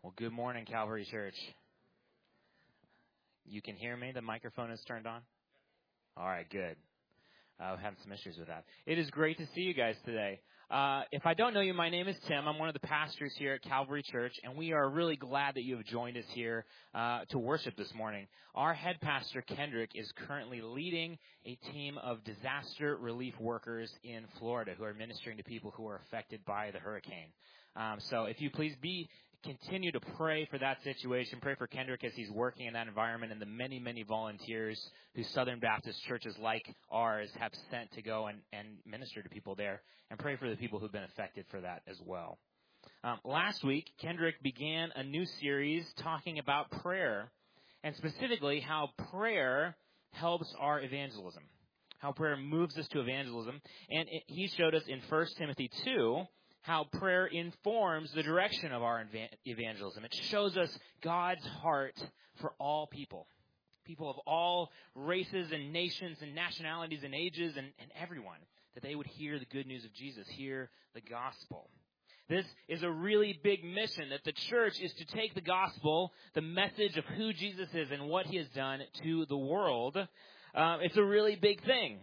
Well, good morning, Calvary Church. You can hear me? The microphone is turned on? All right, good. I'm having some issues with that. It is great to see you guys today. If I don't know you, my name is Tim. I'm one of the pastors here at Calvary Church, and we are really glad that you have joined us here to worship this morning. Our head pastor, Kendrick, is currently leading a team of disaster relief workers in Florida who are ministering to people who are affected by the hurricane. So if you please continue to pray for that situation. Pray for Kendrick as he's working in that environment and the many, many volunteers who Southern Baptist churches like ours have sent to go and minister to people there. And pray for the people who've been affected for that as well. Last week, Kendrick began a new series talking about prayer, and specifically how prayer helps our evangelism, how prayer moves us to evangelism. And he showed us in 1 Timothy 2 how prayer informs the direction of our evangelism. It shows us God's heart for all people of all races and nations and nationalities and ages and everyone, that they would hear the good news of Jesus, hear the gospel. This is a really big mission, that the church is to take the gospel, the message of who Jesus is and what he has done to the world. It's a really big thing.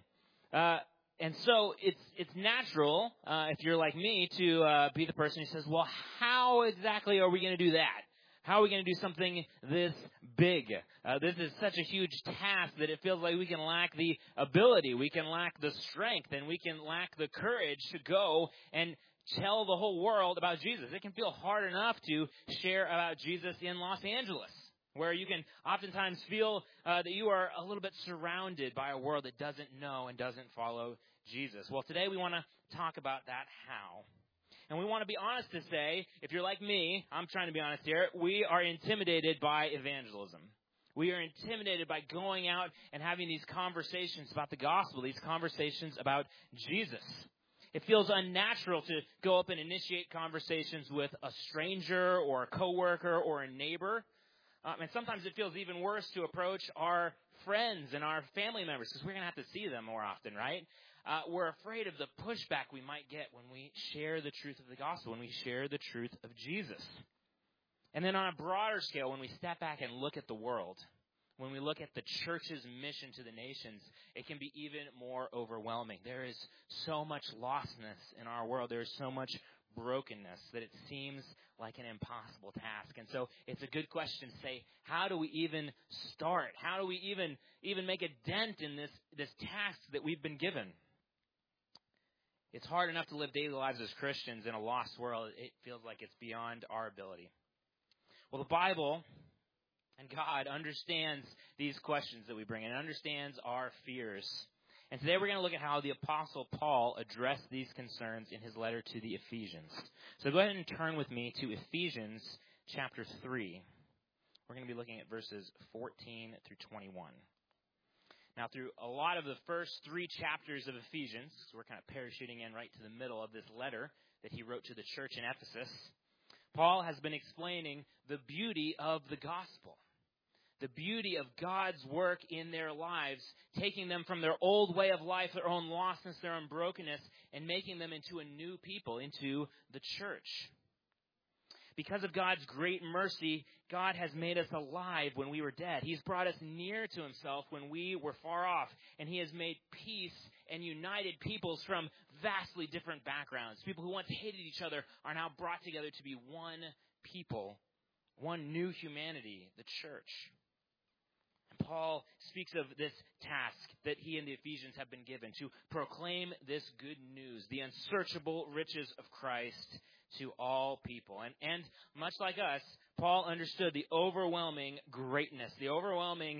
And so it's natural, if you're like me, to be the person who says, well, how exactly are we going to do that? How are we going to do something this big? This is such a huge task that it feels like we can lack the ability, we can lack the strength, and we can lack the courage to go and tell the whole world about Jesus. It can feel hard enough to share about Jesus in Los Angeles, where you can oftentimes feel that you are a little bit surrounded by a world that doesn't know and doesn't follow Jesus. Well, today we want to talk about that how. And we want to be honest to say, if you're like me, I'm trying to be honest here, we are intimidated by evangelism. We are intimidated by going out and having these conversations about the gospel, these conversations about Jesus. It feels unnatural to go up and initiate conversations with a stranger or a coworker or a neighbor. And sometimes it feels even worse to approach our friends and our family members because we're going to have to see them more often, right? We're afraid of the pushback we might get when we share the truth of the gospel, when we share the truth of Jesus. And then on a broader scale, when we step back and look at the world, when we look at the church's mission to the nations, it can be even more overwhelming. There is so much lostness in our world. There is so much brokenness that it seems like an impossible task. And so it's a good question to say, how do we even start? How do we even make a dent in this task that we've been given? It's hard enough to live daily lives as Christians in a lost world. It feels like it's beyond our ability. Well, the Bible and God understands these questions that we bring and understands our fears. And today we're going to look at how the Apostle Paul addressed these concerns in his letter to the Ephesians. So go ahead and turn with me to Ephesians chapter 3. We're going to be looking at verses 14 through 21. Now, through a lot of the first 3 chapters of Ephesians, so we're kind of parachuting in right to the middle of this letter that he wrote to the church in Ephesus, Paul has been explaining the beauty of the gospel. The beauty of God's work in their lives, taking them from their old way of life, their own lostness, their own brokenness, and making them into a new people, into the church. Because of God's great mercy, God has made us alive when we were dead. He's brought us near to himself when we were far off. And he has made peace and united peoples from vastly different backgrounds. People who once hated each other are now brought together to be one people, one new humanity, the church. And Paul speaks of this task that he and the Ephesians have been given to proclaim this good news, the unsearchable riches of Christ to all people. And much like us, Paul understood the overwhelming greatness, the overwhelming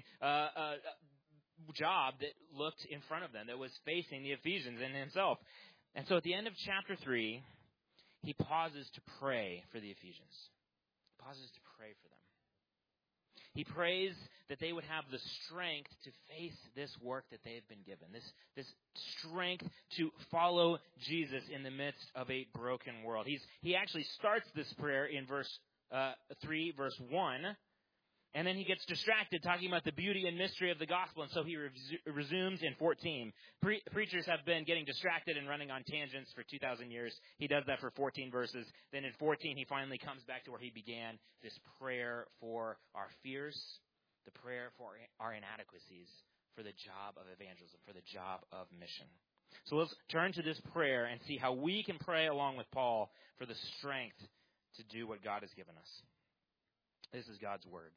job that looked in front of them, that was facing the Ephesians and himself. And so at the end of chapter 3, he pauses to pray for the Ephesians. He pauses to pray for them. He prays that they would have the strength to face this work that they have been given, this strength to follow Jesus in the midst of a broken world. He actually starts this prayer in verse 3, verse 1, And then he gets distracted talking about the beauty and mystery of the gospel, and so he resumes in 14. Preachers have been getting distracted and running on tangents for 2,000 years. He does that for 14 verses. Then in 14, he finally comes back to where he began, this prayer for our fears, the prayer for our inadequacies, for the job of evangelism, for the job of mission. So let's turn to this prayer and see how we can pray along with Paul for the strength to do what God has given us. This is God's word.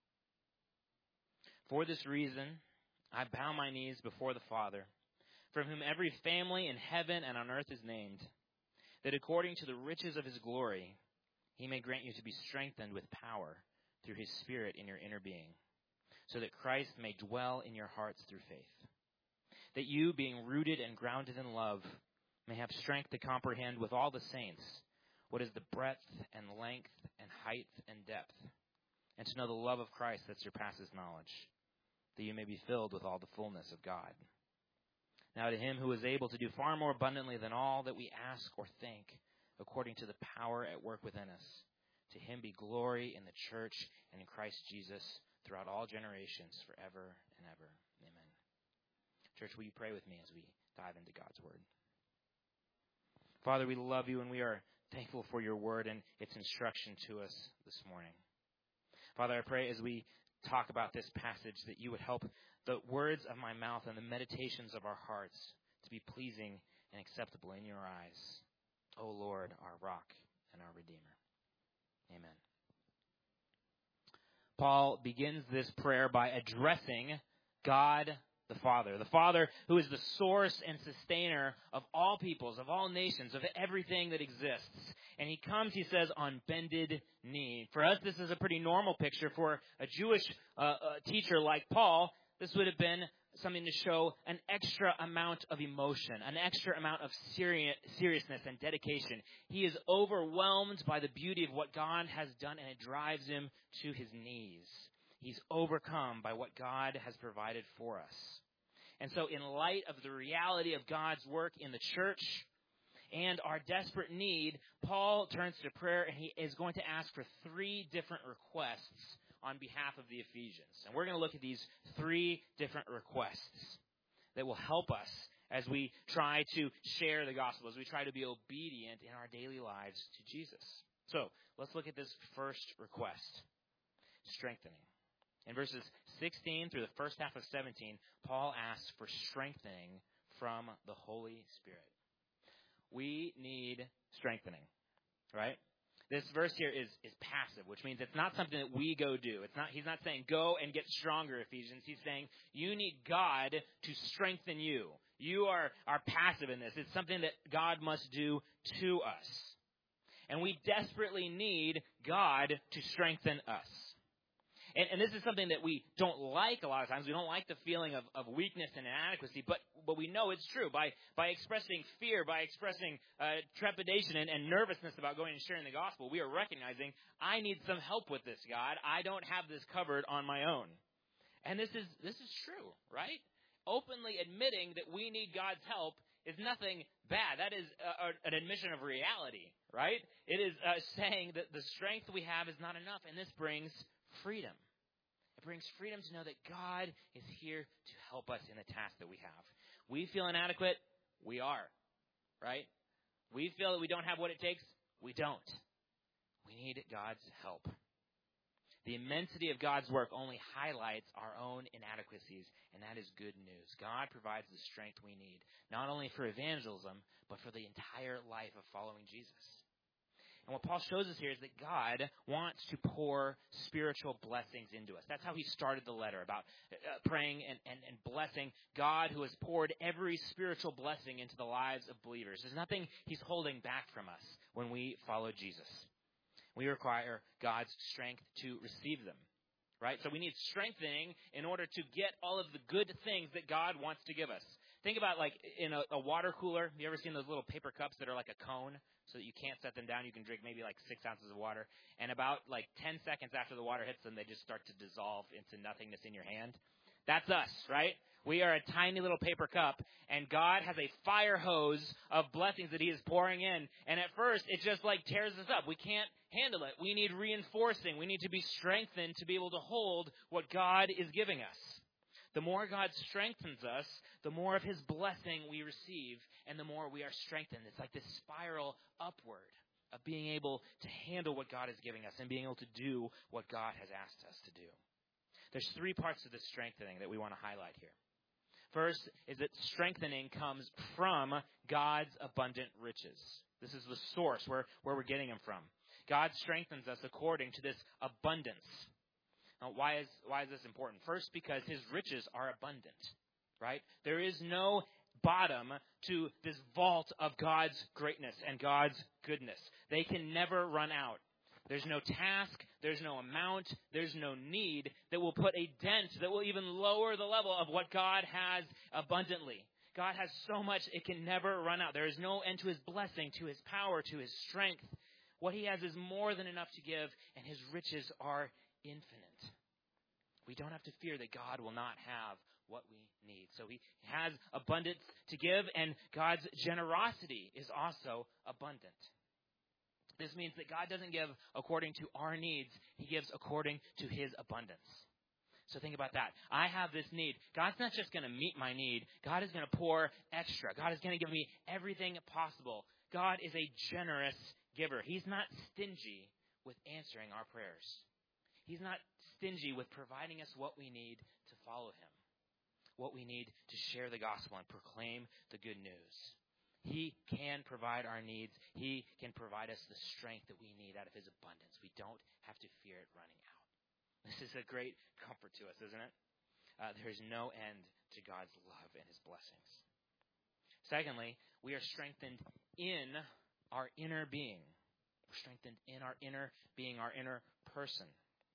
For this reason, I bow my knees before the Father, from whom every family in heaven and on earth is named, that according to the riches of his glory, he may grant you to be strengthened with power through his Spirit in your inner being, so that Christ may dwell in your hearts through faith. That you, being rooted and grounded in love, may have strength to comprehend with all the saints what is the breadth and length and height and depth, and to know the love of Christ that surpasses knowledge, that you may be filled with all the fullness of God. Now to him who is able to do far more abundantly than all that we ask or think, according to the power at work within us, to him be glory in the church and in Christ Jesus throughout all generations, forever and ever. Amen. Church, will you pray with me as we dive into God's word? Father, we love you and we are thankful for your word and its instruction to us this morning. Father, I pray as we talk about this passage that you would help the words of my mouth and the meditations of our hearts to be pleasing and acceptable in your eyes. O Lord, our rock and our Redeemer. Amen. Paul begins this prayer by addressing God the Father who is the source and sustainer of all peoples, of all nations, of everything that exists. And he comes, he says, on bended knee. For us, this is a pretty normal picture. For a Jewish teacher like Paul, this would have been something to show an extra amount of emotion, an extra amount of seriousness and dedication. He is overwhelmed by the beauty of what God has done, and it drives him to his knees. He's overcome by what God has provided for us. And so in light of the reality of God's work in the church and our desperate need, Paul turns to prayer, and he is going to ask for 3 different requests on behalf of the Ephesians. And we're going to look at these 3 different requests that will help us as we try to share the gospel, as we try to be obedient in our daily lives to Jesus. So let's look at this first request, strengthening. In verses 16 through the first half of 17, Paul asks for strengthening from the Holy Spirit. We need strengthening, right? This verse here is passive, which means it's not something that we go do. He's not saying go and get stronger, Ephesians. He's saying you need God to strengthen you. You are passive in this. It's something that God must do to us. And we desperately need God to strengthen us. And this is something that we don't like a lot of times. We don't like the feeling of weakness and inadequacy, but we know it's true. By expressing fear, by expressing trepidation and nervousness about going and sharing the gospel, we are recognizing, I need some help with this, God. I don't have this covered on my own. And this is true, right? Openly admitting that we need God's help is nothing bad. That is an admission of reality, right? It is saying that the strength we have is not enough, and this brings freedom. It brings freedom to know that God is here to help us in the task that we have. We feel inadequate. We are, right? We feel that we don't have what it takes. We don't. We need God's help. The immensity of God's work only highlights our own inadequacies, and that is good news. God provides the strength we need, not only for evangelism, but for the entire life of following Jesus. And what Paul shows us here is that God wants to pour spiritual blessings into us. That's how he started the letter, about praying and blessing God who has poured every spiritual blessing into the lives of believers. There's nothing he's holding back from us when we follow Jesus. We require God's strength to receive them, right? So we need strengthening in order to get all of the good things that God wants to give us. Think about like in a water cooler. Have you ever seen those little paper cups that are like a cone so that you can't set them down? You can drink maybe like 6 ounces of water. And about like 10 seconds after the water hits them, they just start to dissolve into nothingness in your hand. That's us, right? We are a tiny little paper cup, and God has a fire hose of blessings that he is pouring in. And at first, it just like tears us up. We can't handle it. We need reinforcing. We need to be strengthened to be able to hold what God is giving us. The more God strengthens us, the more of His blessing we receive, and the more we are strengthened. It's like this spiral upward of being able to handle what God is giving us and being able to do what God has asked us to do. There's 3 parts of this strengthening that we want to highlight here. First is that strengthening comes from God's abundant riches. This is the source where we're getting them from. God strengthens us according to this abundance. Now, why is this important? First, because His riches are abundant, right? There is no bottom to this vault of God's greatness and God's goodness. They can never run out. There's no task, there's no amount, there's no need that will put a dent, that will even lower the level of what God has abundantly. God has so much, it can never run out. There is no end to His blessing, to His power, to His strength. What He has is more than enough to give, and His riches are infinite. We don't have to fear that God will not have what we need. So He has abundance to give, and God's generosity is also abundant. This means that God doesn't give according to our needs. He gives according to His abundance. So think about that. I have this need. God's not just going to meet my need. God is going to pour extra. God is going to give me everything possible. God is a generous giver. He's not stingy with answering our prayers. He's not stingy with providing us what we need to follow Him, what we need to share the gospel and proclaim the good news. He can provide our needs. He can provide us the strength that we need out of His abundance. We don't have to fear it running out. This is a great comfort to us, isn't it? There is no end to God's love and His blessings. Secondly, we are strengthened in our inner being. We're strengthened in our inner being, our inner person.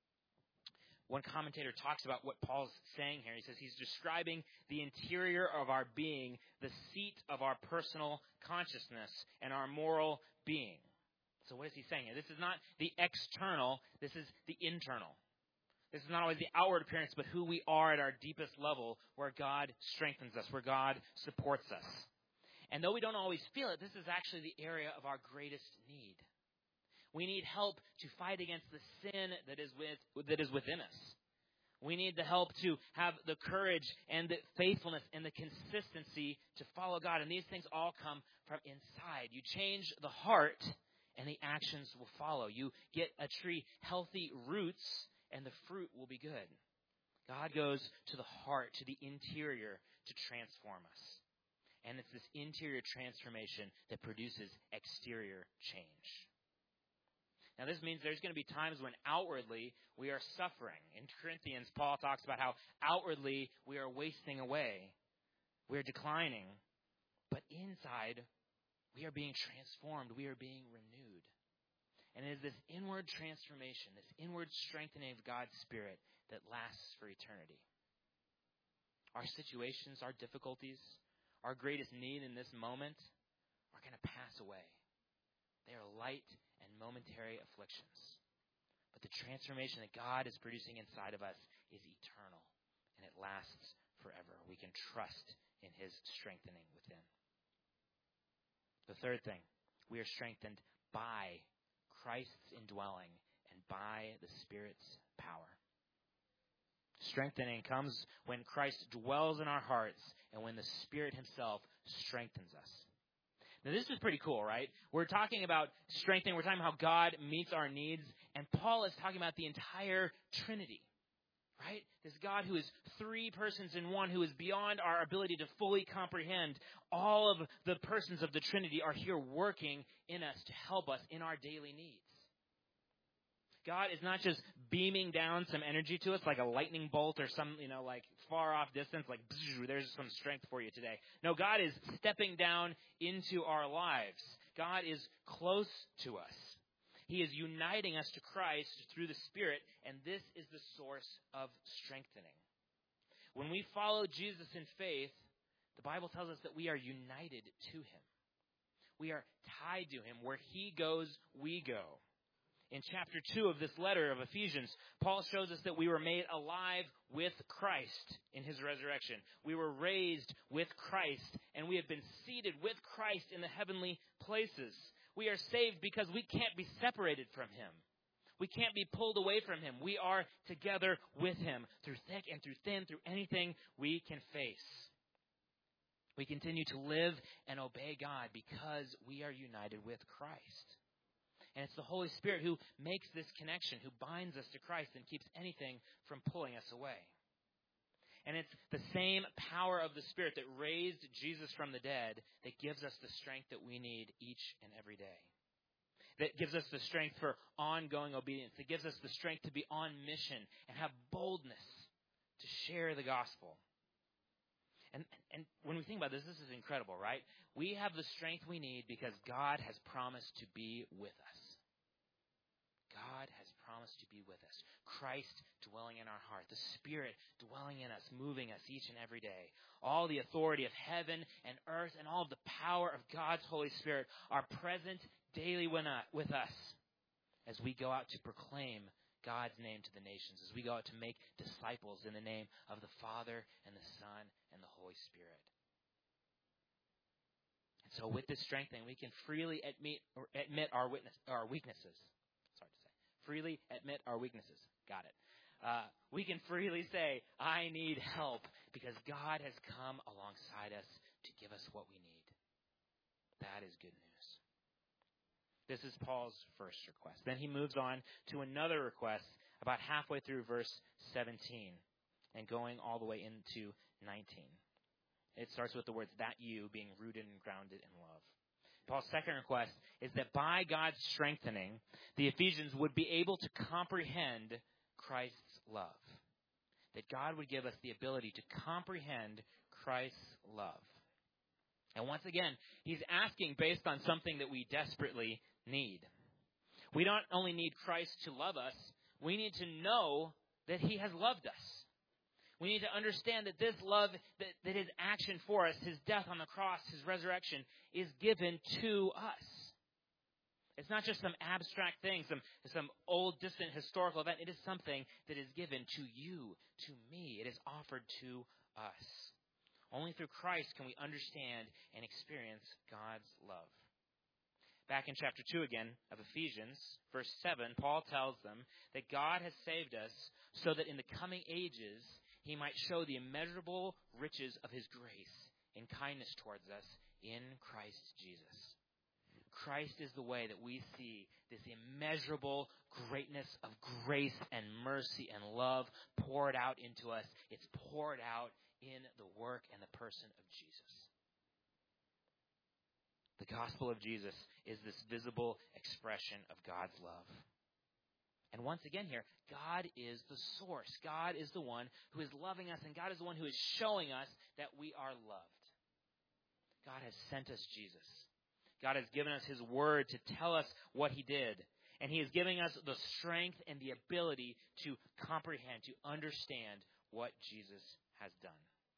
One commentator talks about what Paul's saying here. He says he's describing the interior of our being, the seat of our personal consciousness and our moral being. So what is he saying here? This is not the external, this is the internal. This is not always the outward appearance, but who we are at our deepest level, where God strengthens us, where God supports us. And though we don't always feel it, this is actually the area of our greatest need. We need help to fight against the sin that is within us. We need the help to have the courage and the faithfulness and the consistency to follow God. And these things all come from inside. You change the heart, and the actions will follow. You get a tree healthy roots, and the fruit will be good. God goes to the heart, to the interior, to transform us. And it's this interior transformation that produces exterior change. Now, this means there's going to be times when outwardly we are suffering. In Corinthians, Paul talks about how outwardly we are wasting away. We are declining. But inside, we are being transformed. We are being renewed. And it is this inward transformation, this inward strengthening of God's Spirit that lasts for eternity. Our situations, our difficulties, our greatest need in this moment are going to pass away. They are light and momentary afflictions. But the transformation that God is producing inside of us is eternal, and it lasts forever. We can trust in His strengthening within. The third thing, we are strengthened by Christ's indwelling and by the Spirit's power. Strengthening comes when Christ dwells in our hearts and when the Spirit Himself strengthens us. Now, this is pretty cool, right? We're talking about strengthening. We're talking about how God meets our needs. And Paul is talking about the entire Trinity, right? This God who is 3 persons in one, who is beyond our ability to fully comprehend. All of the persons of the Trinity are here working in us to help us in our daily needs. God is not just beaming down some energy to us like a lightning bolt or some, like far off distance, like there's some strength for you today. No, God is stepping down into our lives. God is close to us. He is uniting us to Christ through the Spirit, and this is the source of strengthening. When we follow Jesus in faith, the Bible tells us that we are united to Him. We are tied to Him. Where He goes, we go. In chapter 2 of this letter of Ephesians, Paul shows us that we were made alive with Christ in His resurrection. We were raised with Christ, and we have been seated with Christ in the heavenly places. We are saved because we can't be separated from Him. We can't be pulled away from Him. We are together with Him through thick and through thin, through anything we can face. We continue to live and obey God because we are united with Christ. And it's the Holy Spirit who makes this connection, who binds us to Christ and keeps anything from pulling us away. And it's the same power of the Spirit that raised Jesus from the dead that gives us the strength that we need each and every day. That gives us the strength for ongoing obedience. That gives us the strength to be on mission and have boldness to share the gospel. And when we think about this, this is incredible, right? We have the strength we need because God has promised to be with us. God has promised to be with us. Christ dwelling in our heart. The Spirit dwelling in us, moving us each and every day. All the authority of heaven and earth and all of the power of God's Holy Spirit are present daily with us as we go out to proclaim God's name to the nations, as we go out to make disciples in the name of the Father and the Son and the Holy Spirit. And so with this strengthening, we can freely admit our weaknesses. Freely admit our weaknesses. Got it. We can freely say, I need help, because God has come alongside us to give us what we need. That is good news. This is Paul's first request. Then he moves on to another request about halfway through verse 17 and going all the way into 19. It starts with the words, that you, being rooted and grounded in love. Paul's second request is that by God's strengthening, the Ephesians would be able to comprehend Christ's love. That God would give us the ability to comprehend Christ's love. And once again, he's asking based on something that we desperately need. We don't only need Christ to love us, we need to know that He has loved us. We need to understand that this love, that His action for us, His death on the cross, His resurrection, is given to us. It's not just some abstract thing, some old, distant historical event. It is something that is given to you, to me. It is offered to us. Only through Christ can we understand and experience God's love. Back in chapter 2 again of Ephesians, verse 7, Paul tells them that God has saved us so that in the coming ages He might show the immeasurable riches of His grace and kindness towards us in Christ Jesus. Christ is the way that we see this immeasurable greatness of grace and mercy and love poured out into us. It's poured out in the work and the person of Jesus. The gospel of Jesus is this visible expression of God's love. And once again here, God is the source. God is the one who is loving us, and God is the one who is showing us that we are loved. God has sent us Jesus. God has given us His word to tell us what He did. And He is giving us the strength and the ability to comprehend, to understand what Jesus has done.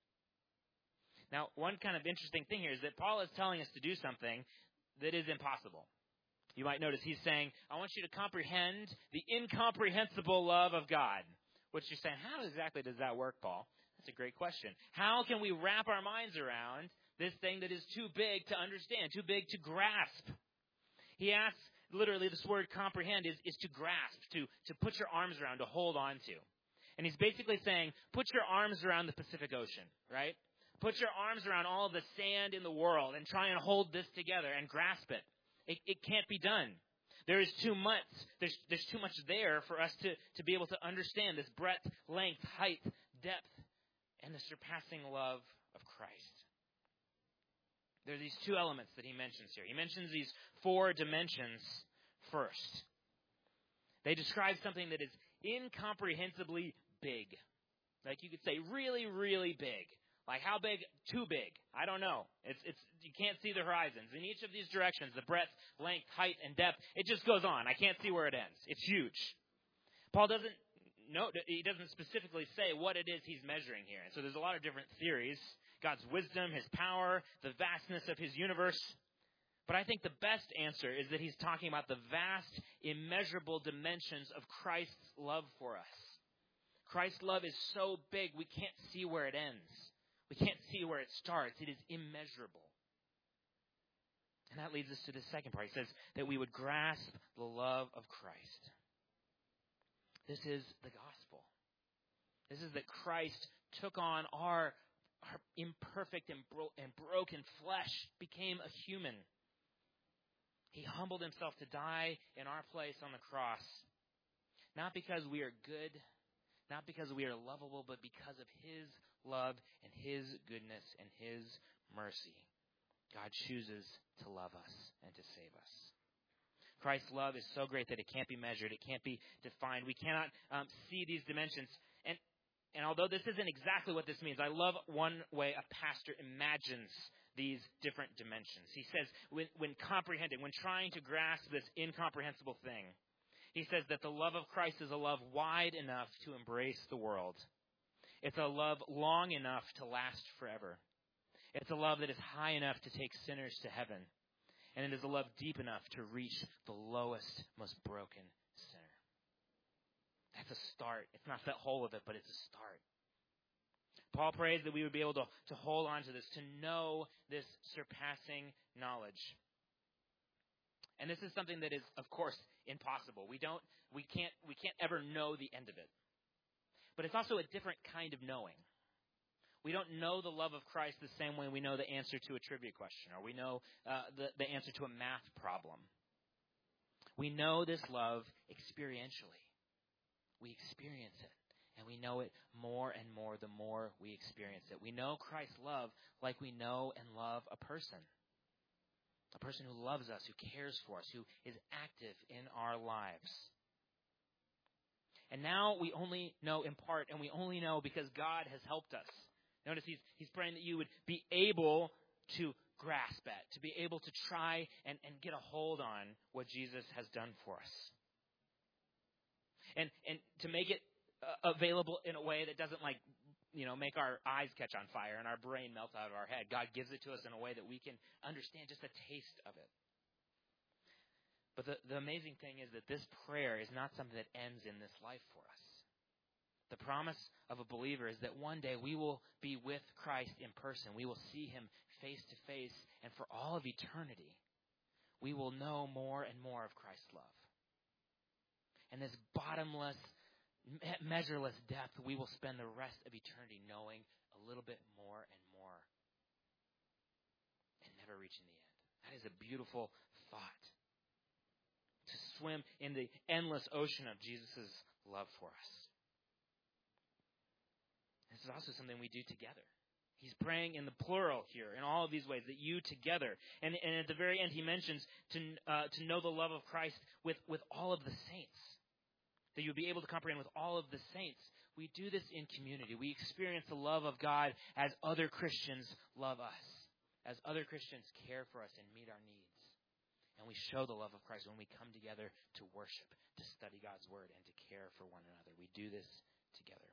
Now, one kind of interesting thing here is that Paul is telling us to do something that is impossible. You might notice he's saying, I want you to comprehend the incomprehensible love of God. Which you're saying, how exactly does that work, Paul? That's a great question. How can we wrap our minds around this thing that is too big to understand, too big to grasp? He asks, literally this word comprehend is to grasp, to put your arms around, to hold on to. And he's basically saying, put your arms around the Pacific Ocean, right? Put your arms around all the sand in the world and try and hold this together and grasp it. It can't be done. There is too much. There's too much there for us to be able to understand this breadth, length, height, depth, and the surpassing love of Christ. There are these two elements that he mentions here. He mentions these 4 dimensions first. They describe something that is incomprehensibly big. Like you could say really, really big. Like how big? Too big. I don't know. It's you can't see the horizons. In each of these directions, the breadth, length, height, and depth, it just goes on. I can't see where it ends. It's huge. Paul doesn't specifically say what it is he's measuring here. And so there's a lot of different theories. God's wisdom, His power, the vastness of His universe. But I think the best answer is that he's talking about the vast, immeasurable dimensions of Christ's love for us. Christ's love is so big we can't see where it ends. We can't see where it starts. It is immeasurable. And that leads us to the second part. It says that we would grasp the love of Christ. This is the gospel. This is that Christ took on our imperfect and broken flesh, became a human. He humbled himself to die in our place on the cross. Not because we are good, not because we are lovable, but because of his love and his goodness and his mercy. God chooses to love us and to save us. Christ's love is so great that it can't be measured. It can't be defined. We cannot see these dimensions. And although this isn't exactly what this means, I love one way a pastor imagines these different dimensions. He says, when comprehending, when trying to grasp this incomprehensible thing, he says that the love of Christ is a love wide enough to embrace the world. It's a love long enough to last forever. It's a love that is high enough to take sinners to heaven. And it is a love deep enough to reach the lowest, most broken sinner. That's a start. It's not the whole of it, but it's a start. Paul prays that we would be able to hold on to this, to know this surpassing knowledge. And this is something that is, of course, impossible. We can't ever know the end of it. But it's also a different kind of knowing. We don't know the love of Christ the same way we know the answer to a trivia question, or we know the answer to a math problem. We know this love experientially. We experience it, and we know it more and more the more we experience it. We know Christ's love like we know and love a person who loves us, who cares for us, who is active in our lives. And now we only know in part, and we only know because God has helped us. Notice he's praying that you would be able to grasp at, to be able to try and get a hold on what Jesus has done for us. And to make it available in a way that doesn't make our eyes catch on fire and our brain melt out of our head. God gives it to us in a way that we can understand just a taste of it. But the amazing thing is that this prayer is not something that ends in this life for us. The promise of a believer is that one day we will be with Christ in person. We will see him face to face, and for all of eternity, we will know more and more of Christ's love. And this bottomless, measureless depth, we will spend the rest of eternity knowing a little bit more and more and never reaching the end. That is a beautiful thought. To swim in the endless ocean of Jesus' love for us. This is also something we do together. He's praying in the plural here, in all of these ways, that you together. And at the very end, he mentions to know the love of Christ with all of the saints. That you would be able to comprehend with all of the saints. We do this in community. We experience the love of God as other Christians love us. As other Christians care for us and meet our needs. And we show the love of Christ when we come together to worship, to study God's word, and to care for one another. We do this together.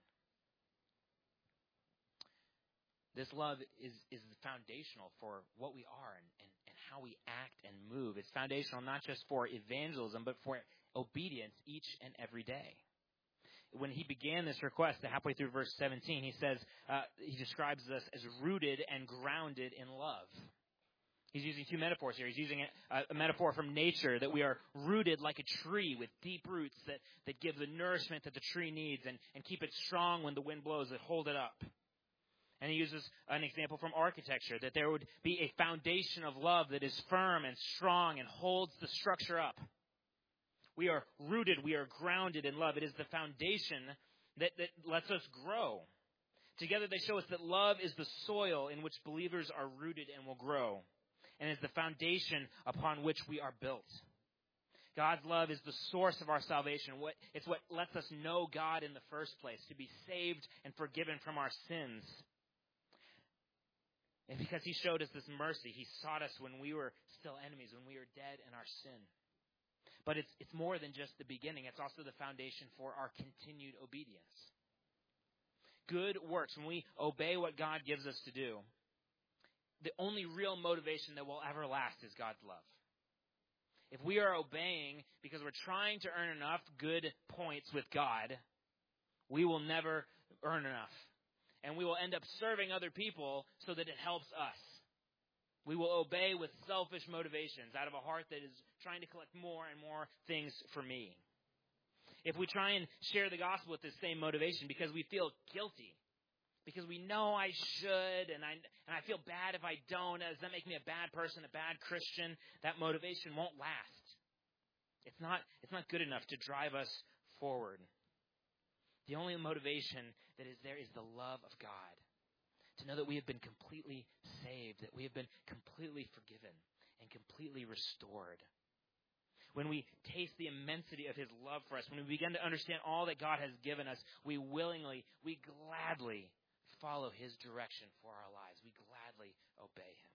This love is foundational for what we are and how we act and move. It's foundational not just for evangelism, but for obedience each and every day. When he began this request, halfway through verse 17, he says, he describes us as rooted and grounded in love. He's using two metaphors here. He's using a metaphor from nature, that we are rooted like a tree with deep roots that give the nourishment that the tree needs and keep it strong when the wind blows, that hold it up. And he uses an example from architecture, that there would be a foundation of love that is firm and strong and holds the structure up. We are rooted, we are grounded in love. It is the foundation that lets us grow. Together they show us that love is the soil in which believers are rooted and will grow, and is the foundation upon which we are built. God's love is the source of our salvation. It's what lets us know God in the first place, to be saved and forgiven from our sins. And because he showed us this mercy, he sought us when we were still enemies, when we were dead in our sin. But it's more than just the beginning. It's also the foundation for our continued obedience. Good works, when we obey what God gives us to do, the only real motivation that will ever last is God's love. If we are obeying because we're trying to earn enough good points with God, we will never earn enough. And we will end up serving other people so that it helps us. We will obey with selfish motivations out of a heart that is trying to collect more and more things for me. If we try and share the gospel with the same motivation because we feel guilty, because we know I should, and I feel bad if I don't, does that make me a bad person, a bad Christian? That motivation won't last. It's not good enough to drive us forward. The only motivation that is there is the love of God. To know that we have been completely saved, that we have been completely forgiven and completely restored. When we taste the immensity of His love for us, when we begin to understand all that God has given us, we gladly follow His direction for our lives. We gladly obey Him.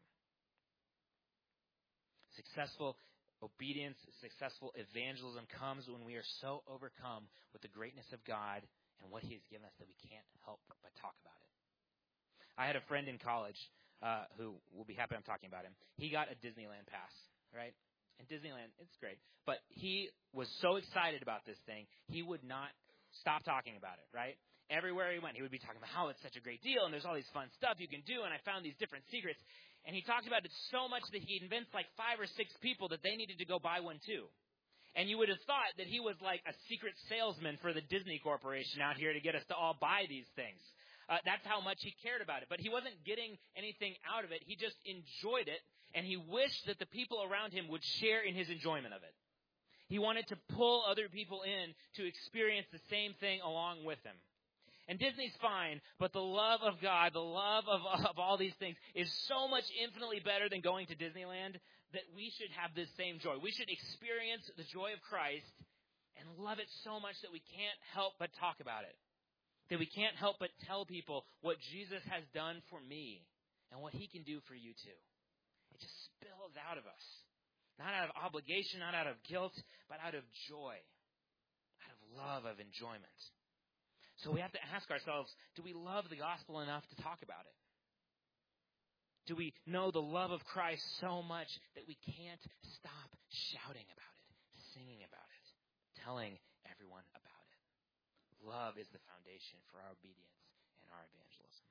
Successful obedience, successful evangelism comes when we are so overcome with the greatness of God and what He has given us that we can't help but talk about it. I had a friend in college who will be happy I'm talking about him. He got a Disneyland pass, right? And Disneyland, it's great. But he was so excited about this thing, he would not stop talking about it, right? Everywhere he went, he would be talking about how it's such a great deal, and there's all these fun stuff you can do, and I found these different secrets. And he talked about it so much that he convinced like 5 or 6 people that they needed to go buy one too. And you would have thought that he was like a secret salesman for the Disney Corporation out here to get us to all buy these things. That's how much he cared about it. But he wasn't getting anything out of it. He just enjoyed it, and he wished that the people around him would share in his enjoyment of it. He wanted to pull other people in to experience the same thing along with him. And Disney's fine, but the love of God, the love of all these things is so much infinitely better than going to Disneyland that we should have this same joy. We should experience the joy of Christ and love it so much that we can't help but talk about it. That we can't help but tell people what Jesus has done for me and what He can do for you too. It just spills out of us. Not out of obligation, not out of guilt, but out of joy. Out of love, of enjoyment. So we have to ask ourselves, do we love the gospel enough to talk about it? Do we know the love of Christ so much that we can't stop shouting about it, singing about it, telling everyone about it? Love is the foundation for our obedience and our evangelism.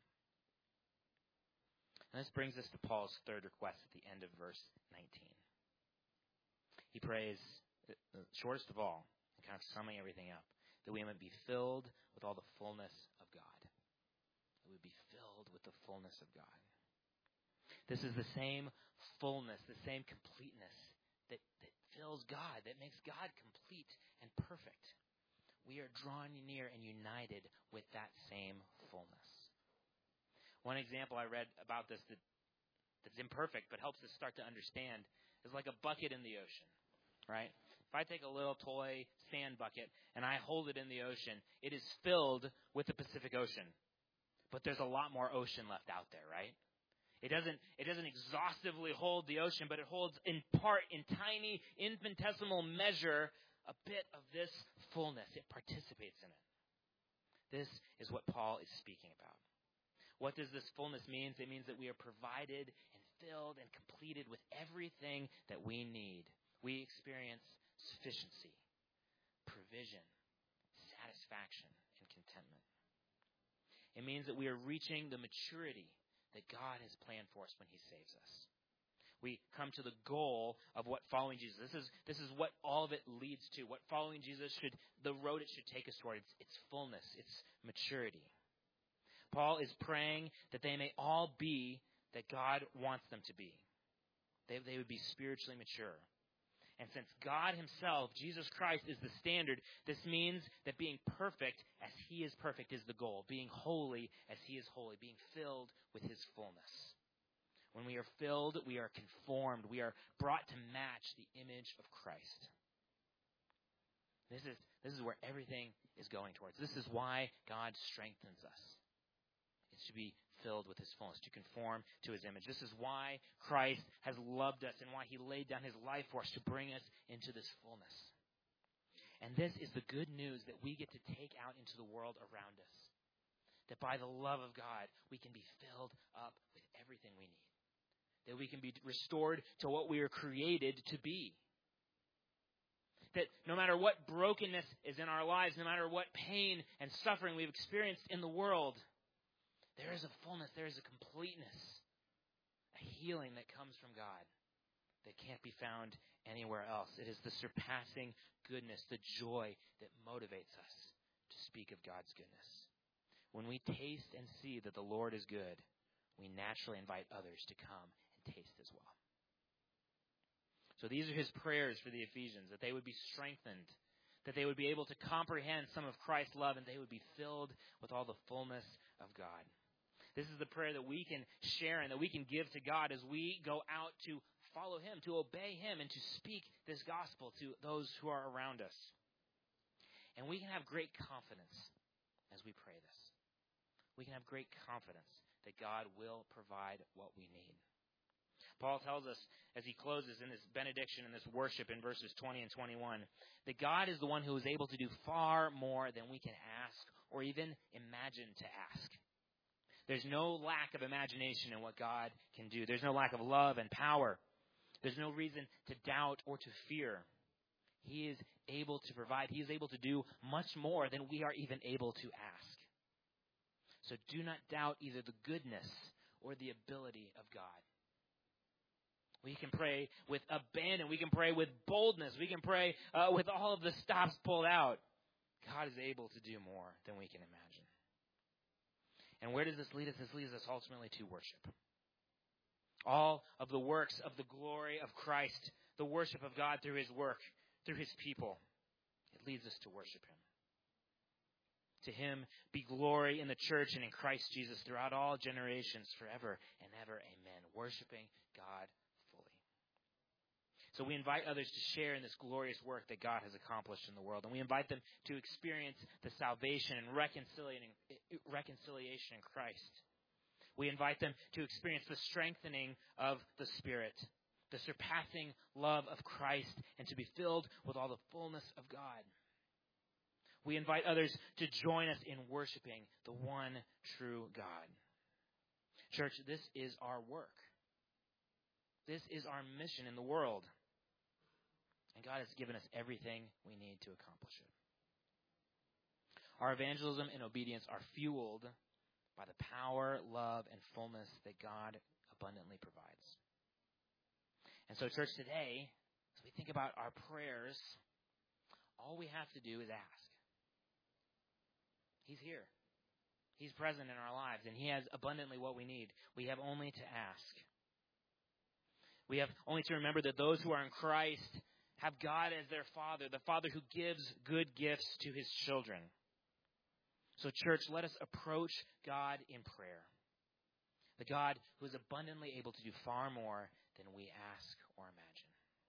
And this brings us to Paul's third request at the end of verse 19. He prays, shortest of all, and kind of summing everything up, that we might be filled with all the fullness of God. That we would be filled with the fullness of God. This is the same fullness, the same completeness that fills God, that makes God complete and perfect. We are drawn near and united with that same fullness. One example I read about this that's imperfect but helps us start to understand is like a bucket in the ocean, right? If I take a little toy sand bucket and I hold it in the ocean, it is filled with the Pacific Ocean. But there's a lot more ocean left out there, right? It doesn't exhaustively hold the ocean, but it holds in part, in tiny, infinitesimal measure, a bit of this fullness. It participates in it. This is what Paul is speaking about. What does this fullness mean? It means that we are provided and filled and completed with everything that we need. We experience sufficiency, provision, satisfaction, and contentment. It means that we are reaching the maturity that God has planned for us when He saves us. We come to the goal of what following Jesus. This is what all of it leads to. What following Jesus the road it should take us toward. It's fullness. It's maturity. Paul is praying that they may all be that God wants them to be. They would be spiritually mature. And since God Himself, Jesus Christ, is the standard, this means that being perfect as He is perfect is the goal. Being holy as He is holy. Being filled with His fullness. When we are filled, we are conformed. We are brought to match the image of Christ. This is where everything is going towards. This is why God strengthens us. It's to be filled with His fullness, to conform to His image. This is why Christ has loved us and why He laid down His life for us to bring us into this fullness. And this is the good news that we get to take out into the world around us. That by the love of God, we can be filled up with everything we need. That we can be restored to what we are created to be. That no matter what brokenness is in our lives, no matter what pain and suffering we've experienced in the world, there is a fullness, there is a completeness, a healing that comes from God that can't be found anywhere else. It is the surpassing goodness, the joy that motivates us to speak of God's goodness. When we taste and see that the Lord is good, we naturally invite others to come and taste as well. So these are his prayers for the Ephesians, that they would be strengthened, that they would be able to comprehend some of Christ's love, and they would be filled with all the fullness of God. This is the prayer that we can share and that we can give to God as we go out to follow him, to obey him, and to speak this gospel to those who are around us. And we can have great confidence as we pray this. We can have great confidence that God will provide what we need. Paul tells us as he closes in this benediction and this worship in verses 20 and 21 that God is the one who is able to do far more than we can ask or even imagine to ask. There's no lack of imagination in what God can do. There's no lack of love and power. There's no reason to doubt or to fear. He is able to provide. He is able to do much more than we are even able to ask. So do not doubt either the goodness or the ability of God. We can pray with abandon. We can pray with boldness. We can pray with all of the stops pulled out. God is able to do more than we can imagine. And where does this lead us? This leads us ultimately to worship. All of the works of the glory of Christ, the worship of God through his work, through his people, it leads us to worship him. To him be glory in the church and in Christ Jesus throughout all generations, forever and ever. Amen. Worshiping God fully. So we invite others to share in this glorious work that God has accomplished in the world. And we invite them to experience the salvation and reconciliation in Christ. We invite them to experience the strengthening of the Spirit, the surpassing love of Christ, and to be filled with all the fullness of God. We invite others to join us in worshiping the one true God. Church, this is our work. This is our mission in the world. And God has given us everything we need to accomplish it. Our evangelism and obedience are fueled by the power, love, and fullness that God abundantly provides. And so, church, today, as we think about our prayers, all we have to do is ask. He's here. He's present in our lives, and he has abundantly what we need. We have only to ask. We have only to remember that those who are in Christ have God as their Father, the Father who gives good gifts to his children. So, church, let us approach God in prayer. The God who is abundantly able to do far more than we ask or imagine.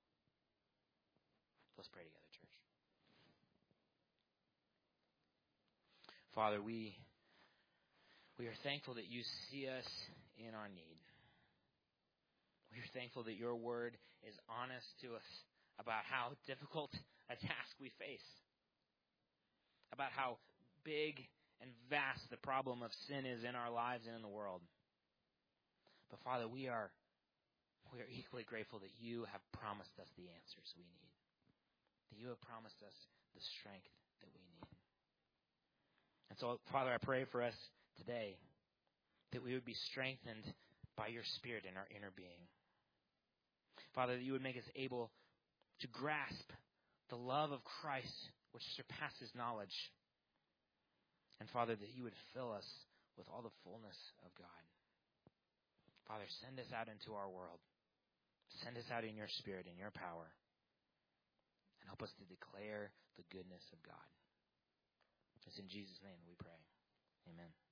Let's pray together, church. Father, we are thankful that you see us in our need. We are thankful that your word is honest to us about how difficult a task we face, about how big and vast the problem of sin is in our lives and in the world. But Father, we are equally grateful that you have promised us the answers we need, that you have promised us the strength that we need. And so, Father, I pray for us today that we would be strengthened by your Spirit in our inner being. Father, that you would make us able to grasp the love of Christ, which surpasses knowledge. And Father, that you would fill us with all the fullness of God. Father, send us out into our world. Send us out in your Spirit, in your power. And help us to declare the goodness of God. It's in Jesus' name that we pray. Amen.